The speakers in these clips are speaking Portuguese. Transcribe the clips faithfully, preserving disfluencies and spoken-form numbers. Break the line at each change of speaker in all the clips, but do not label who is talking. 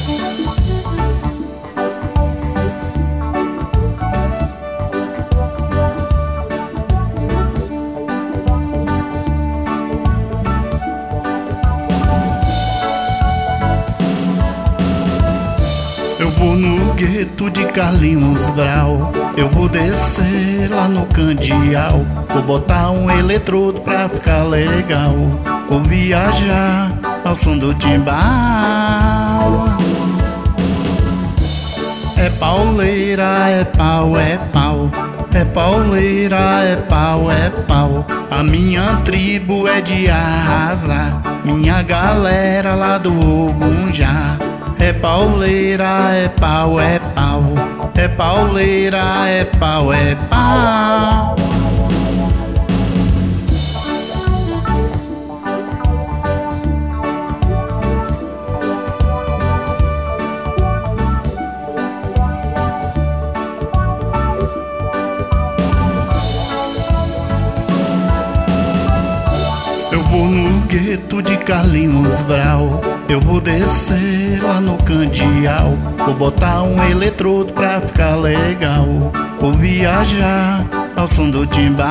Eu vou no gueto de Carlinhos Brau, eu vou descer lá no Candial, vou botar um eletrodo pra ficar legal, vou viajar ao som do timbal. É pauleira, é pau, é pau, é pauleira, é pau, é pau. A minha tribo é de arrasar, minha galera lá do Ogunjá. É pauleira, é pau, é pau, é pauleira, é pau, é pau. Eu vou no gueto de Carlinhos Brau, eu vou descer lá no Candial, vou botar um eletrodo pra ficar legal, vou viajar ao som do timbal.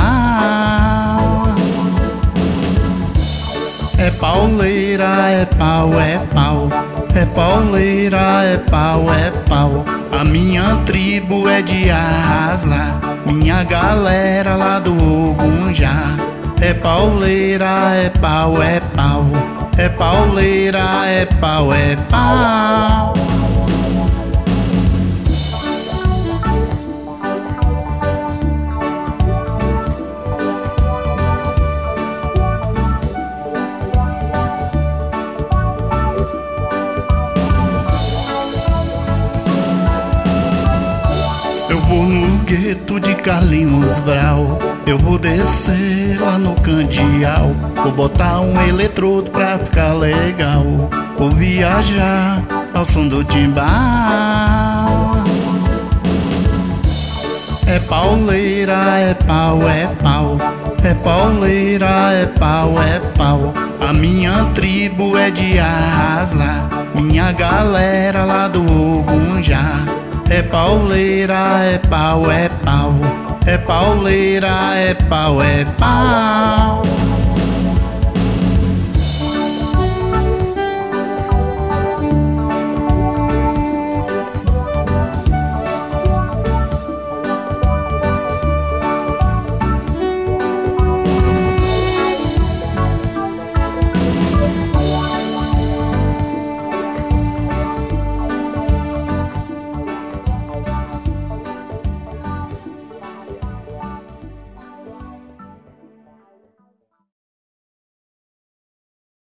É pauleira, é pau, é pau, é pauleira, é pau, é pau. A minha tribo é de arrasar, minha galera lá do Ogunjá. É pauleira, é pau, é pau, é pauleira, é pau, é pau. Eu vou no gueto de Carlinhos Brau, eu vou descer lá no Candial, vou botar um eletrodo pra ficar legal, vou viajar ao som do timbal. É pauleira, é pau, é pau, é pauleira, é pau, é pau. A minha tribo é de arrasar, minha galera lá do Ogunjá. É pauleira, é pau, é pau, é pauleira, é pau, é pau.